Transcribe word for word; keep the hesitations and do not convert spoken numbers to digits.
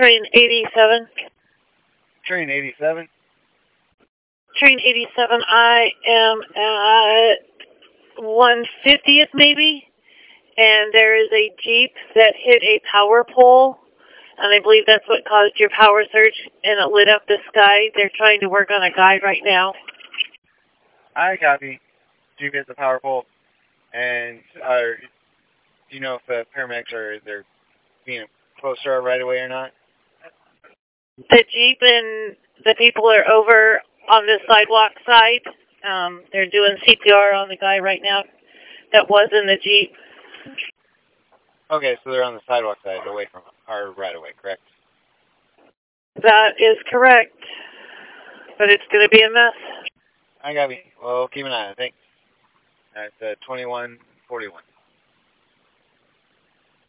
Train eighty-seven. Train eighty-seven? Train eighty-seven, I am at one fiftieth maybe, and there is a Jeep that hit a power pole, and I believe that's what caused your power surge, and it lit up the sky. They're trying to work on a guy right now. I copy. Jeep hit the power pole, and are, do you know if the paramedics are they're being close to our right away or not? The Jeep and the people are over on the sidewalk side. Um, they're doing C P R on the guy right now that was in the Jeep. Okay, so they're on the sidewalk side, away from our right away, correct? That is correct. But it's going to be a mess. I copy. Well, keep an eye on it. Thanks. That's uh, twenty-one forty-one.